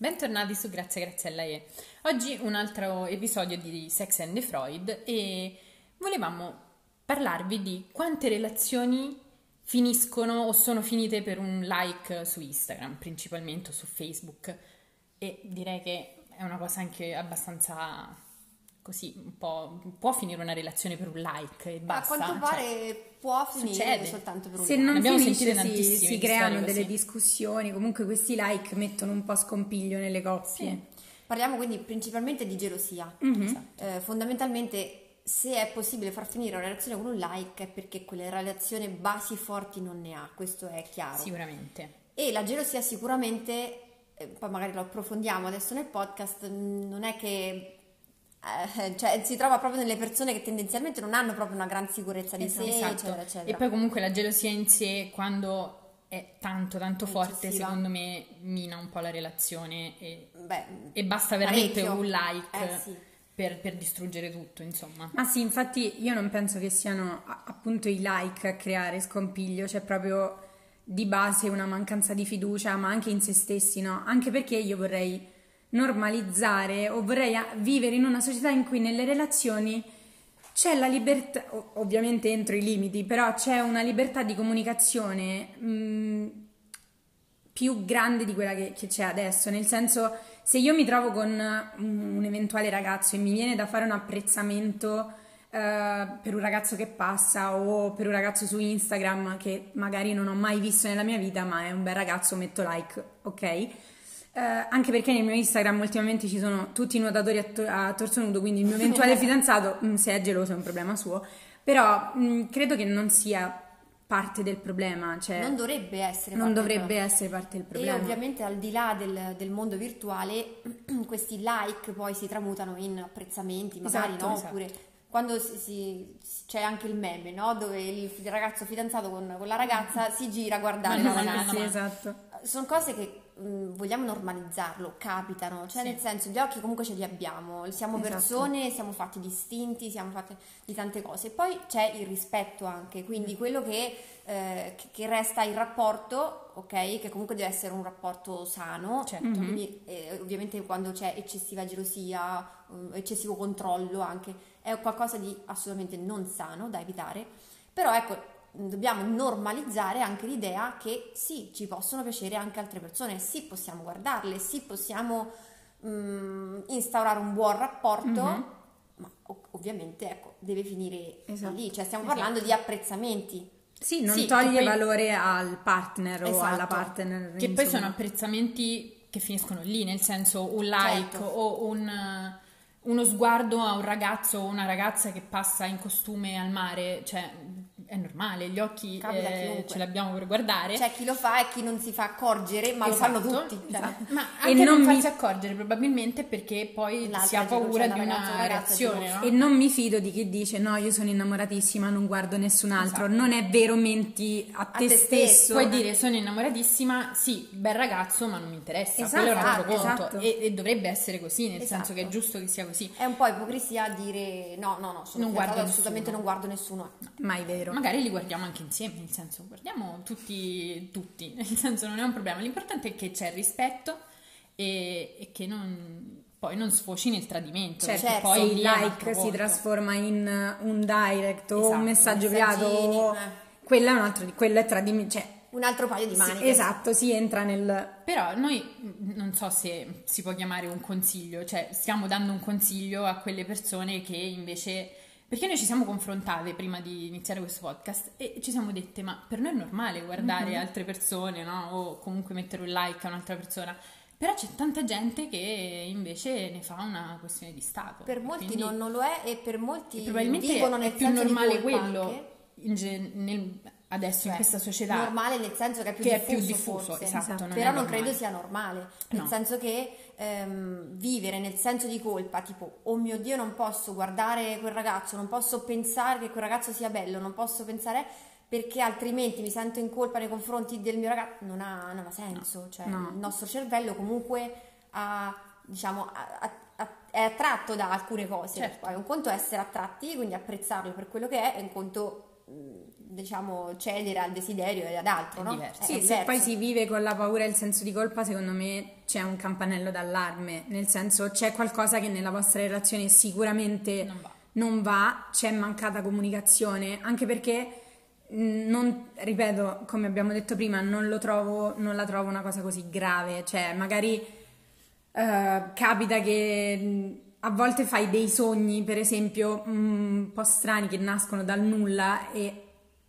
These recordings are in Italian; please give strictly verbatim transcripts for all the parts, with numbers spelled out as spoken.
Bentornati su Grazie Graziella e oggi un altro episodio di Sex and the Freud e volevamo parlarvi di quante relazioni finiscono o sono finite per un like su Instagram, principalmente o su Facebook, e direi che è una cosa anche abbastanza così, un po' può finire una relazione per un like e basta. A quanto pare cioè, può finire succede. soltanto per un Se like. non abbiamo finisce, sentite si, tantissime si di creano storie delle così. discussioni, comunque questi like mettono un po' scompiglio nelle coppie. Sì. Parliamo quindi principalmente di gelosia. Mhm. Esatto. Eh, fondamentalmente, se è possibile far finire una relazione con un like è perché quella relazione basi forti non ne ha, questo è chiaro. Sicuramente. E la gelosia sicuramente, eh, poi magari lo approfondiamo adesso nel podcast, mh, non è che eh, cioè si trova proprio nelle persone che tendenzialmente non hanno proprio una gran sicurezza di sé, Esatto. eccetera, eccetera. E poi comunque la gelosia in sé, quando è tanto tanto È forte, eccessiva. secondo me mina un po' la relazione e, Beh, e basta veramente parecchio. un like Eh, sì. per, per distruggere tutto, insomma. Ma sì, infatti io non penso che siano a- appunto i like a creare scompiglio, c'è proprio di base una mancanza di fiducia, ma anche in se stessi, no? Anche perché io vorrei normalizzare o vorrei a- vivere in una società in cui nelle relazioni c'è la libertà, o- ovviamente entro i limiti, però c'è una libertà di comunicazione mh, più grande di quella che, che c'è adesso, nel senso, se io mi trovo con un, un eventuale ragazzo e mi viene da fare un apprezzamento eh, per un ragazzo che passa o per un ragazzo su Instagram che magari non ho mai visto nella mia vita, ma è un bel ragazzo, metto like, ok? Eh, anche perché nel mio Instagram ultimamente ci sono tutti i nuotatori a, to- a torso nudo, quindi il mio eventuale fidanzato, mh, se è geloso è un problema suo, però mh, credo che non sia parte del problema, cioè Non dovrebbe essere non parte del dovrebbe problema. essere parte del E problema. ovviamente al di là del, del mondo virtuale questi like poi si tramutano in apprezzamenti magari, Esatto, no? esatto. Oppure quando si, si- c'è anche il meme, no? Dove il fi- ragazzo fidanzato con, con la ragazza si gira a guardare la Ma no, no, ragazza. no, Sì, no. esatto. Sono cose che mh, vogliamo normalizzarlo, capitano, cioè Sì. nel senso gli occhi comunque ce li abbiamo, siamo Esatto. persone, siamo fatti distinti, siamo fatti di tante cose. Poi c'è il rispetto anche, quindi quello che, eh, che- che resta il rapporto, ok? Che comunque deve essere un rapporto sano, Certo. Mhm. quindi eh, ovviamente quando c'è eccessiva gelosia, um, eccessivo controllo anche, è qualcosa di assolutamente non sano da evitare, però ecco, dobbiamo normalizzare anche l'idea che sì, ci possono piacere anche altre persone, sì, possiamo guardarle, sì, possiamo mm, instaurare un buon rapporto, Mhm. ma ov- ovviamente ecco, deve finire Esatto. lì, cioè stiamo Esatto. parlando di apprezzamenti. Sì, non Sì, toglie che poi- valore al partner o Esatto. alla partner. Che poi insomma. sono apprezzamenti che finiscono lì, nel senso un like Certo. o un, eh, uno sguardo a un ragazzo o una ragazza che passa in costume al mare, cioè è normale, gli occhi Capita a eh, chiunque. ce l'abbiamo per guardare. C'è chi lo fa e chi non si fa accorgere, ma Esatto, lo fanno tutti. cioè. esatto. Ma E anche non, non mi- farsi accorgere probabilmente perché poi L'altra si ha gelosia, paura la di ragazza o una ragazza reazione, gelosa. no? E non mi fido di chi dice no, io sono innamoratissima, non guardo nessun altro. Esatto. Non è vero, menti a te, te stesso. stesso. Puoi dire sono innamoratissima, sì, bel ragazzo, ma non mi interessa, Esatto, quello è un altro conto esatto. e, e dovrebbe essere così, nel Esatto. senso che è giusto che sia così. È un po' ipocrisia dire no, no, no, sono Non fidanzato, guardo assolutamente nessuno. non guardo nessuno. Mai vero. Magari li guardiamo anche insieme, nel senso guardiamo tutti, tutti, nel senso non è un problema, l'importante è che c'è il rispetto e, e che non, poi non sfoci nel tradimento, Certo, perché certo, poi se il lì è un like altro si conto. trasforma in uh, un direct o Esatto, un messaggio privato, messaggini, o- eh. quello è un altro, quello è tradimento, cioè, Un altro paio di sì, maniche. esatto, si entra nel... Però noi mh, non so se si può chiamare un consiglio, cioè stiamo dando un consiglio a quelle persone che invece, perché noi ci siamo confrontate prima di iniziare questo podcast e ci siamo dette ma per noi è normale guardare Mhm. altre persone, no? O comunque mettere un like a un'altra persona, però c'è tanta gente che invece ne fa una questione di stato. Per molti Quindi- non, non lo è e per molti e probabilmente vivono nel è più senso di normale colpa quello anche. in gen- nel- adesso in Cioè, questa società. normale nel senso che è più che è diffuso, più diffuso, forse. esatto, Esatto. non è Però non normale. credo sia normale, nel No. senso che ehm, vivere nel senso di colpa, tipo oh mio Dio non posso guardare quel ragazzo, non posso pensare che quel ragazzo sia bello, non posso pensare perché altrimenti mi sento in colpa nei confronti del mio ragazzo, non ha, non ha senso, cioè No. il nostro cervello comunque ha, diciamo, ha- ha- ha- è attratto da alcune cose, Certo. poi un conto è essere attratti, quindi apprezzarlo per quello che è, e un conto mh, diciamo cedere al desiderio e ad altro, È no? diverso. È Sì, se diverso. poi si vive con la paura e il senso di colpa, secondo me c'è un campanello d'allarme, nel senso c'è qualcosa che nella vostra relazione sicuramente Non va. non va, c'è mancata comunicazione, anche perché mh, non, ripeto, come abbiamo detto prima, non lo trovo, non la trovo una cosa così grave, cioè magari eh, capita che mh, a volte fai dei sogni, per esempio, mh, un po' strani che nascono dal nulla e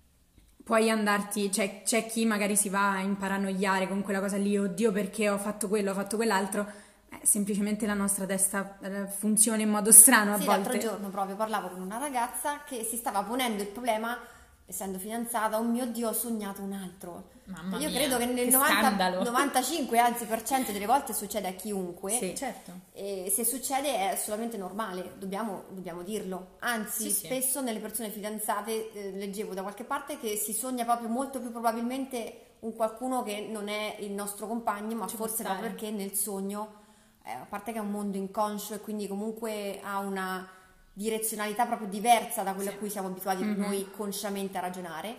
puoi andarti, cioè c'è chi magari si va a imparanoiare con quella cosa lì, oddio perché ho fatto quello, ho fatto quell'altro, eh, semplicemente la nostra testa eh, funziona in modo strano a Sì, volte. l'altro giorno proprio parlavo con una ragazza che si stava ponendo il problema, essendo fidanzata, oh mio Dio, ho sognato un altro. Mamma Io mia, credo che nel che novanta scandalo. novantacinque anzi per cento delle volte succede a chiunque. Sì. Certo. E se succede è assolutamente normale, dobbiamo, dobbiamo dirlo. Anzi, Sì, sì. spesso nelle persone fidanzate eh, leggevo da qualche parte che si sogna proprio molto più probabilmente un qualcuno che non è il nostro compagno, ma Ci può forse stare. proprio perché nel sogno, eh, a parte che è un mondo inconscio e quindi comunque ha una direzionalità proprio diversa da quella Sì. a cui siamo abituati Mhm. noi consciamente a ragionare.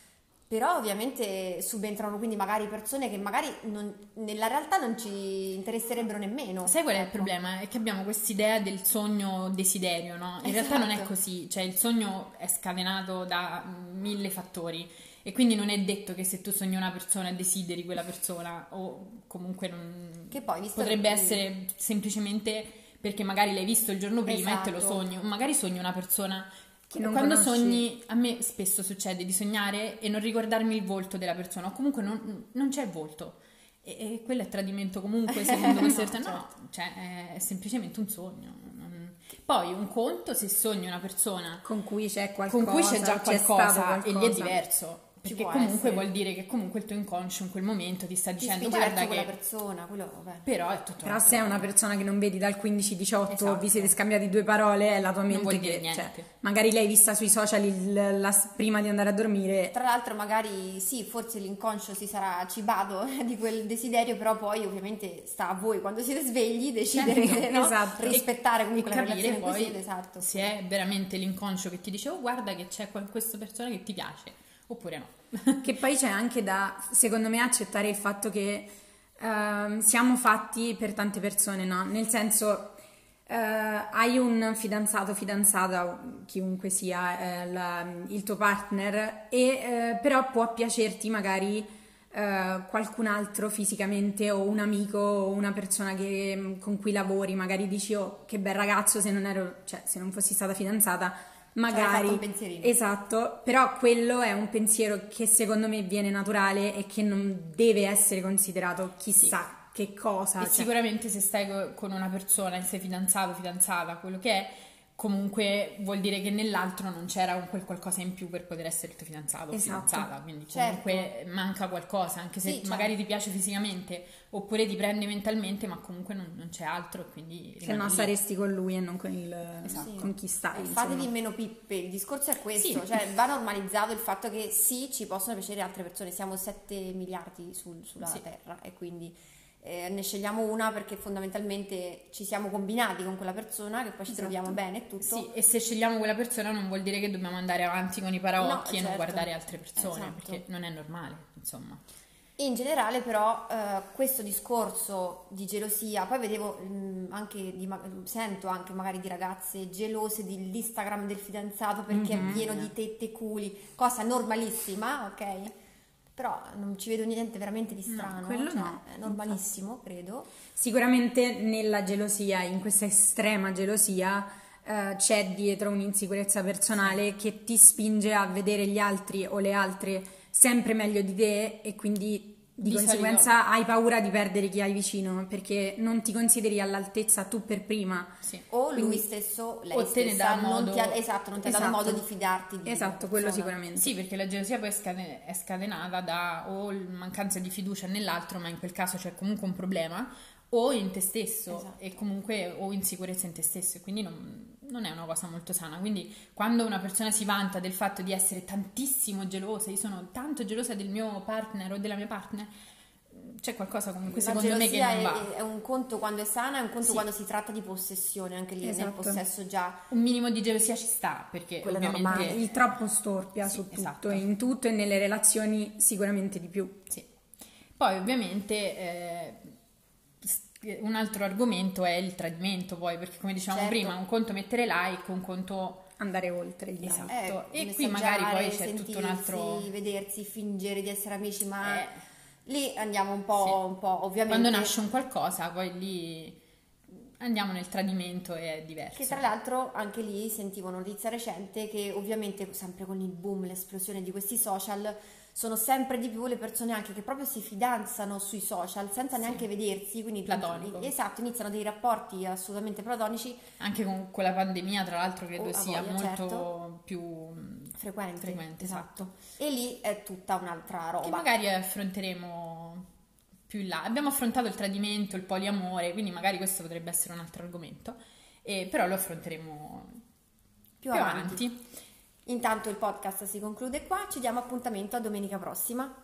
Però ovviamente subentrano quindi magari persone che magari non- nella realtà non ci interesserebbero nemmeno. Sai qual è il Ecco. problema? È che abbiamo quest'idea del sogno desiderio, no? In realtà non è Esatto. così, cioè il sogno è scatenato da mille fattori e quindi non è detto che se tu sogni una persona desideri quella persona o comunque non... Che poi, visto potrebbe che- essere semplicemente perché magari l'hai visto il giorno prima e te lo Esatto. sogni, o magari sogni una persona... Che non Quando conosci. sogni, a me spesso succede di sognare e non ricordarmi il volto della persona, o comunque non, non c'è il volto. E, e quello è tradimento comunque, secondo queste persone. No, cioè è semplicemente un sogno. Non- Poi un conto se sogni una persona Con cui c'è qualcosa, con cui c'è già c'è qualcosa, stato e lì è qualcosa. diverso. Ci Perché può comunque essere. vuol dire che comunque il tuo inconscio in quel momento ti sta ti dicendo spinge guarda verso quella che... persona, quello vabbè. Però è tutto Però altro. se è una persona che non vedi dal quindici diciotto, Esatto. vi siete scambiati due parole, è la tua mente vuol che, dire cioè, niente. magari l'hai vista sui social il- la- prima di andare a dormire. Tra l'altro magari sì, forse l'inconscio si sarà cibato di quel desiderio, però poi ovviamente sta a voi quando siete svegli decidere Certo, no? esatto. rispettare comunque e la capire relazione poi così, esatto. se è veramente l'inconscio che ti dice oh guarda che c'è que- questa persona che ti piace oppure no. Che poi c'è anche da, secondo me, accettare il fatto che ehm, siamo fatti per tante persone, no? Nel senso, eh, hai un fidanzato, fidanzata, o chiunque sia eh, la- il tuo partner, e eh, però può piacerti magari eh, qualcun altro fisicamente o un amico o una persona che- con cui lavori, magari dici oh che bel ragazzo, se non ero, cioè se non fossi stata fidanzata magari, fatto un pensierino. esatto, però quello è un pensiero che secondo me viene naturale e che non deve essere considerato chissà che cosa, E cioè- sicuramente se stai co- con una persona e sei fidanzato, fidanzata, quello che è, comunque vuol dire che nell'altro non c'era un quel qualcosa in più per poter essere il tuo fidanzato o Esatto. fidanzata, quindi Certo. comunque manca qualcosa, anche se Sì, certo. magari ti piace fisicamente oppure ti prende mentalmente, ma comunque non, non c'è altro e quindi se rimani no lì. saresti con lui e non con, il, Sì. con chi stai, Eh, insomma. fatevi meno pippe, il discorso è questo, Sì. cioè va normalizzato il fatto che sì, ci possono piacere altre persone, siamo sette miliardi sul- sulla Sì. terra e quindi eh, ne scegliamo una perché fondamentalmente ci siamo combinati con quella persona, che poi ci Esatto. troviamo bene e tutto. Sì, e se scegliamo quella persona non vuol dire che dobbiamo andare avanti con i paraocchi No, e non certo. guardare altre persone, Esatto. perché non è normale, insomma. In generale però eh, questo discorso di gelosia, poi vedevo mh, anche, di, ma- sento anche magari di ragazze gelose dell'Instagram del fidanzato perché Mhm. è pieno di tette e culi, cosa normalissima, ok? Però non ci vedo niente veramente di strano, quello cioè, no, è normalissimo, credo. Sicuramente nella gelosia, in questa estrema gelosia, eh, c'è dietro un'insicurezza personale che ti spinge a vedere gli altri o le altre sempre meglio di te e quindi di, Di conseguenza hai paura di perdere chi hai vicino perché non ti consideri all'altezza tu per prima. Sì. O Quindi- lui stesso, lei o te ne stessa, dà non modo- ti ha, esatto, non ti ha dato Esatto. modo di fidarti di Esatto, quella quello persona. sicuramente. Sì, perché la gelosia poi è scate- è scatenata da o il- mancanza di fiducia nell'altro, ma in quel caso c'è comunque un problema, o in te stesso, Esatto. e comunque o insicurezza in te stesso, e quindi non, non è una cosa molto sana. Quindi quando una persona si vanta del fatto di essere tantissimo gelosa, io sono tanto gelosa del mio partner o della mia partner, c'è qualcosa comunque La secondo me che gelosia non è, va. è un conto quando è sana, è un conto Sì. quando si tratta di possessione, anche lì nel Esatto. possesso già Un minimo di gelosia ci sta, perché Quello è ovviamente... normale. Il troppo storpia Sì, su tutto, esatto. in tutto e nelle relazioni sicuramente di più. Sì. Poi ovviamente eh, s- un altro argomento è il tradimento, poi, perché come dicevamo Certo. prima, un conto mettere like, un conto... Andare oltre il Esatto. like. Eh, E qui magari poi messaggiare, c'è tutto un sentirsi, altro... vedersi, fingere di essere amici, ma Eh. lì andiamo un po', Sì. un po' ovviamente. Quando nasce un qualcosa, poi lì andiamo nel tradimento e è diverso. Che tra l'altro anche lì sentivo una notizia recente che ovviamente sempre con il boom, l'esplosione di questi social, sono sempre di più le persone anche che proprio si fidanzano sui social senza Sì. neanche vedersi, quindi Platonico. esatto, iniziano dei rapporti assolutamente platonici, Anche con quella pandemia, tra l'altro, credo Oh, a sia voglia, molto certo. più mh, frequenti, frequente, esatto. e lì è tutta un'altra roba. Che magari affronteremo più in là. Abbiamo affrontato il tradimento, il poliamore, quindi magari questo potrebbe essere un altro argomento, e però lo affronteremo più più avanti. avanti. Intanto il podcast si conclude qua, ci diamo appuntamento a domenica prossima.